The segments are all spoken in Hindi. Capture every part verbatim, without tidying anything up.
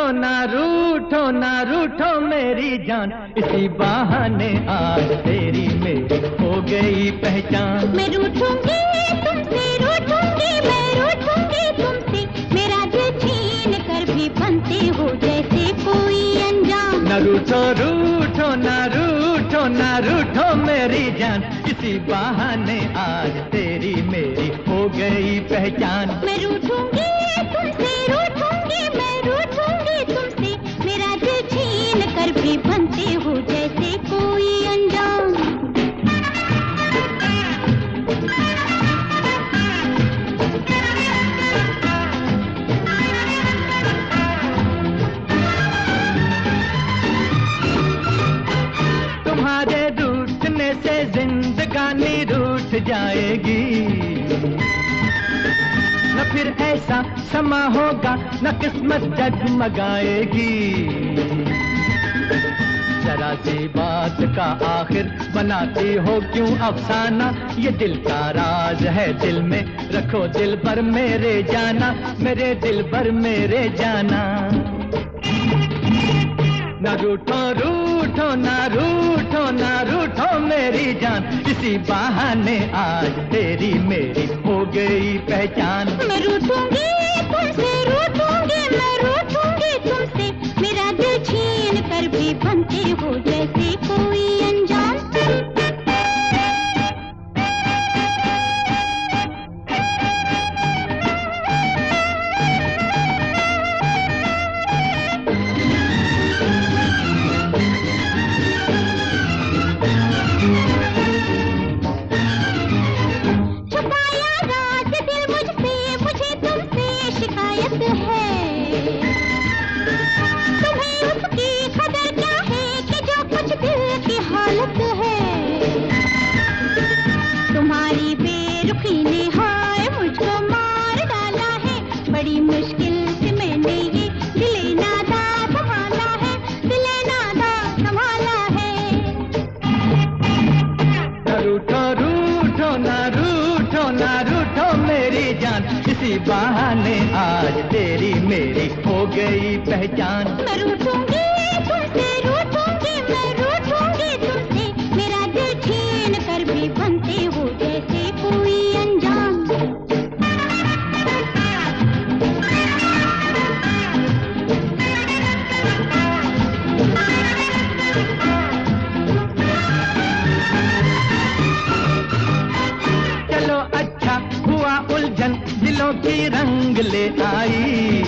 ना रूठो ना रूठो मेरी जान, इसी बहाने आज तेरी मेरी हो गई पहचान। मैं रूठूंगी तुमसे, रूठूंगी मैं रूठूंगी तुमसे, मेरा दिल छीन कर भी बनते हो जैसे कोई अनजान। न रूठो रूठो ना रूठो ना रूठो मेरी जान, इसी बहाने आज तेरी मेरी हो गई पहचान। मैं रूठूंगी तुमसे, रूठूंगी मैं रूठूंगी तुमसे, मेरा दिल छीन कर भी बनते हो जैसे कोई अनजान। तुम्हारे रूठने से जिंदगानी रूठ जाएगी, न फिर ऐसा समा होगा न किस्मत जगमगाएगी। जरा सी बात का आखिर बनाती हो क्यों अफसाना, ये दिल का राज है दिल में रखो दिल भर मेरे जाना, मेरे दिल भर मेरे जाना। ना रूठो रूठो ना रूठो ना रूठो मेरी जान, इसी बहाने आज तेरी मेरी हो गई पहचान। मैं रूठूंगी तुमसे, रूठूंगी मैं रूठूंगी तुमसे, मेरा दिल छीन कर भी बनते हो जैसे कोई अनजान। तुम्हारी बेरुखी ने हाय मुझको मार डाला है, बड़ी मुश्किल से मैंने ये दिले नादा संभाला है, दिले नादा संभाला है। ना रूठो रूठो ना रूठो ना रूठो मेरी जान, इसी बहाने आज तेरी मेरी हो गई पहचान। मैं रूठूंगी तुमसे, रूठूंगी मैं रूठूंगी तुमसे, मेरा दिल छीन कर भी बनते हो जैसे कोई अनजान। चलो अच्छा हुआ उलझन दिलों की रंग ले आई,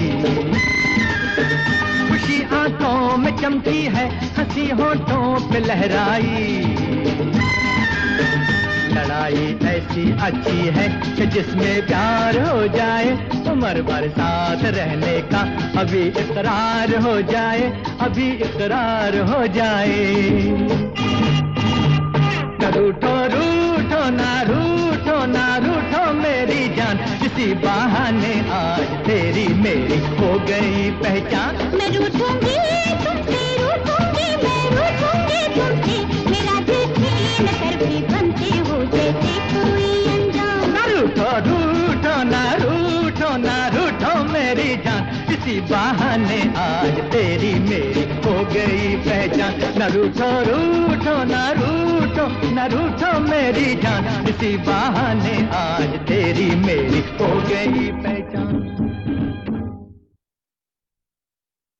खुशी आंखों में चमकी है हंसी होठों पे लहराई। लड़ाई ऐसी अच्छी है कि जिसमें प्यार हो जाए, उम्र भर साथ रहने का अभी इकरार हो जाए, अभी इकरार हो जाए। न रूठो रूठो ना रूठो ना रूठो मेरी जान, इसी बहाने आज तेरी मेरी हो गई पहचान। मैं रूठूंगी तुमसे, रूठूंगी मैं रूठूंगी तुमसे, मेरा दिल छीन कर भी बनते हो जैसे कोई अनजान। ना रूठो रूठो ना रूठो ना रूठो मेरी जान, इसी बहाने आज तेरी मेरी हो गई पहचान। न रूठो रूठो ना रूठो ना रूठो मेरी जान, इसी बहाने आज तेरी मेरी हो गई पहचान।